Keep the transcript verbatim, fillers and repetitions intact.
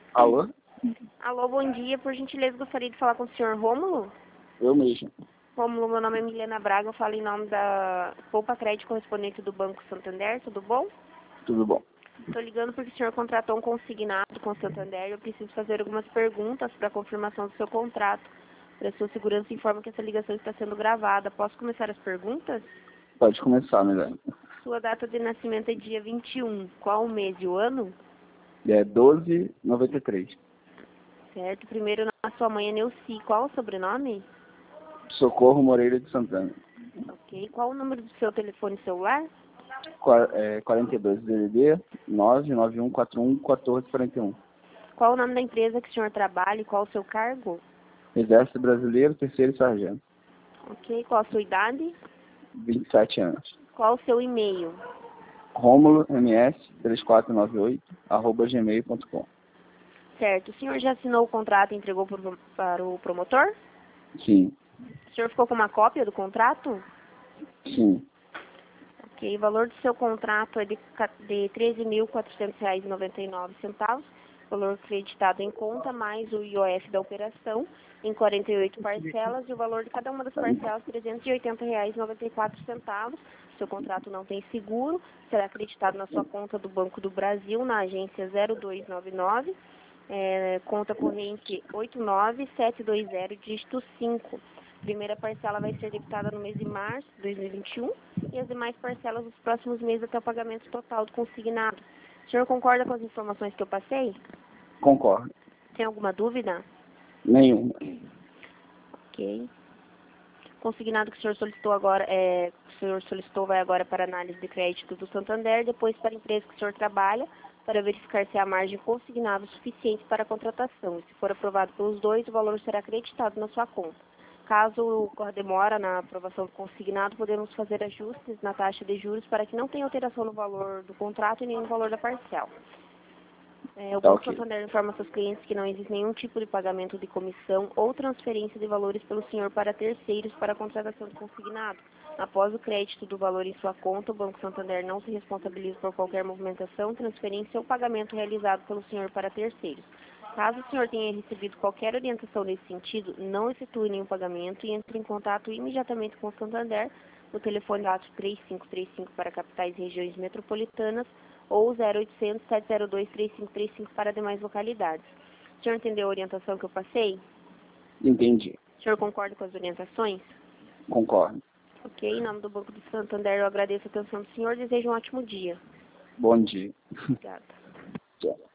Alô? Alô, bom dia. Por gentileza, gostaria de falar com o senhor Rômulo. Eu mesmo. Rômulo, meu nome é Milena Braga, eu falo em nome da Poupa Crédito correspondente do Banco Santander, tudo bom? Tudo bom? Estou ligando porque o senhor contratou um consignado com o Santander. Eu preciso fazer algumas perguntas para confirmação do seu contrato. Para sua segurança, informa que essa ligação está sendo gravada. Posso começar as perguntas? Pode começar, Milena. Sua data de nascimento é dia vinte e um. Qual o mês e o ano? É doze noventa e três. Certo. Primeiro, a sua mãe é Neuci. Qual o sobrenome? Socorro Moreira de Santana. Ok. Qual o número do seu telefone celular? Qua- é, quarenta e dois D D D nove nove um quatro um um quatro quatro um. Qual o nome da empresa que o senhor trabalha e qual o seu cargo? Exército Brasileiro, terceiro sargento. Ok. Qual a sua idade? vinte e sete anos. Qual o seu e-mail? Rômulo M S três quatro nove oito arroba gmail ponto com. Certo. O senhor já assinou o contrato e entregou pro- para o promotor? Sim, O senhor ficou com uma cópia do contrato? sim. Ok. O valor do seu contrato é de, ca- de treze mil quatrocentos reais e noventa e nove centavos. Valor acreditado em conta, mais o I O F da operação, em quarenta e oito parcelas, e o valor de cada uma das parcelas, trezentos e oitenta reais e noventa e quatro centavos. Seu contrato não tem seguro, será acreditado na sua conta do Banco do Brasil, na agência zero dois nove nove, é, conta corrente oito nove sete dois zero, dígito cinco. Primeira parcela vai ser debitada no mês de março de dois mil e vinte e um e as demais parcelas nos próximos meses até o pagamento total do consignado. O senhor concorda com as informações que eu passei? Concordo. Tem alguma dúvida? Nenhuma. Ok. Consignado que o senhor solicitou agora, é, que o senhor solicitou vai agora para análise de crédito do Santander, depois para a empresa que o senhor trabalha, para verificar se há margem consignada suficiente para a contratação. E se for aprovado pelos dois, o valor será acreditado na sua conta. Caso ocorra demora na aprovação do consignado, podemos fazer ajustes na taxa de juros para que não tenha alteração no valor do contrato e nem no valor da parcela. É, o Tá Banco ok. Santander informa seus clientes que não existe nenhum tipo de pagamento de comissão ou transferência de valores pelo senhor para terceiros para a contratação de consignado. Após o crédito do valor em sua conta, o Banco Santander não se responsabiliza por qualquer movimentação, transferência ou pagamento realizado pelo senhor para terceiros. Caso o senhor tenha recebido qualquer orientação nesse sentido, não efetue nenhum pagamento e entre em contato imediatamente com o Santander no telefone WhatsApp três cinco três cinco para capitais e regiões metropolitanas ou zero oitocentos, sete zero dois, três cinco três cinco para demais localidades. O senhor entendeu a orientação que eu passei? Entendi. O senhor concorda com as orientações? Concordo. Ok, em nome do Banco do Santander, eu agradeço a atenção do senhor e desejo um ótimo dia. Bom dia. Obrigada. Tchau.